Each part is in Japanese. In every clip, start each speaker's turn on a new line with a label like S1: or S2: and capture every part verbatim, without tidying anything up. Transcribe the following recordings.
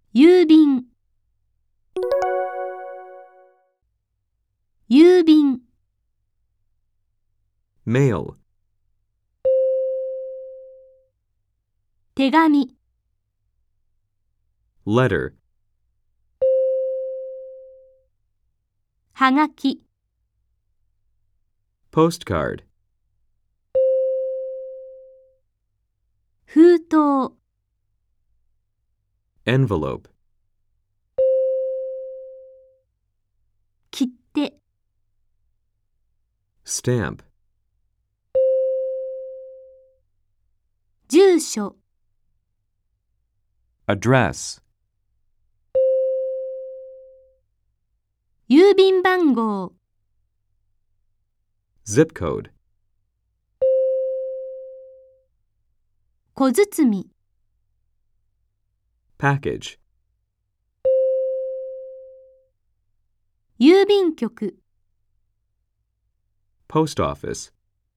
S1: 郵便、郵便、
S2: mail,
S1: 手紙、
S2: letter,
S1: はがき、
S2: postcard,
S1: 封筒、
S2: envelope,
S1: 切手、
S2: stamp,
S1: 住所、
S2: address,
S1: 郵便番号、
S2: zip code,
S1: 小包、
S2: package,
S1: 郵便局、
S2: post office,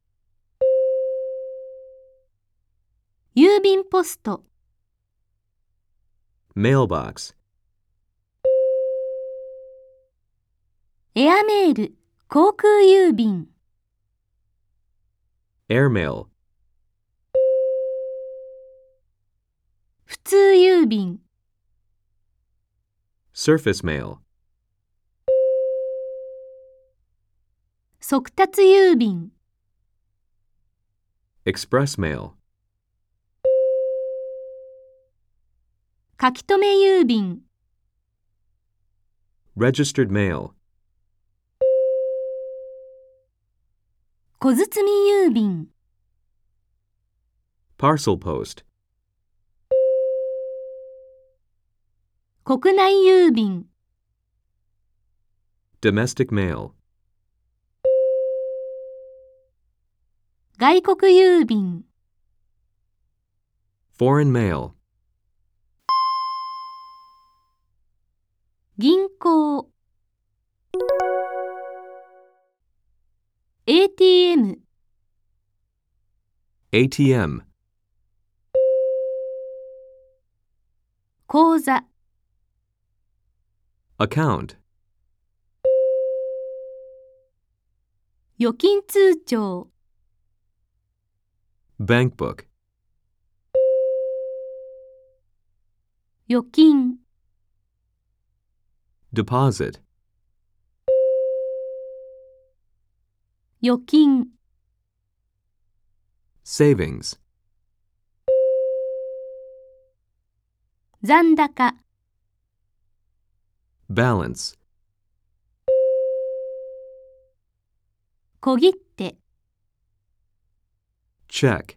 S1: 郵便ポスト、
S2: mailbox,
S1: エアメール、航空郵便、
S2: airmail,
S1: 普通郵便、
S2: surface mail,
S1: 速達郵便、
S2: express mail,
S1: 書留郵便、
S2: registered mail,
S1: 小包郵便、
S2: parcel post,
S1: 国内郵便、
S2: domestic mail,
S1: 外国郵便、
S2: foreign mail,
S1: 銀行、 エーティーエム、
S2: エーティーエム,
S1: 口座、
S2: account,
S1: 預金通帳、
S2: bank book,
S1: 預金、
S2: deposit,
S1: 預金、
S2: savings,
S1: 残高、
S2: balance,
S1: 小切手、
S2: check,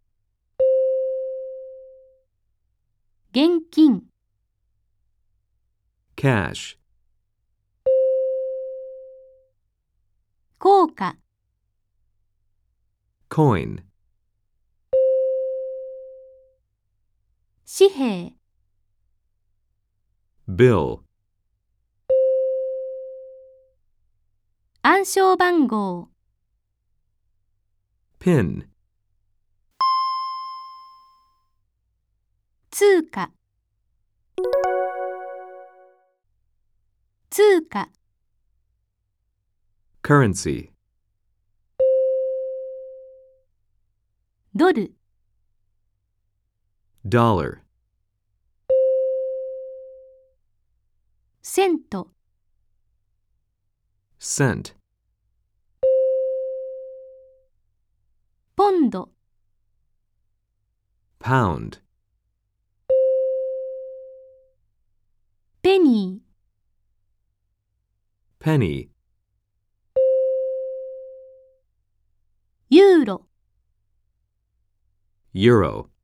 S1: 現金、
S2: cash,
S1: 硬貨、
S2: coin,
S1: 紙幣、
S2: bill,
S1: 暗証番号、
S2: pin,
S1: 通貨、通貨、
S2: currency,
S1: ドル、
S2: dollar,
S1: セント、
S2: cent,
S1: ポンド、
S2: pound,
S1: ペニー、
S2: penny,
S1: ユーロ、
S2: euro.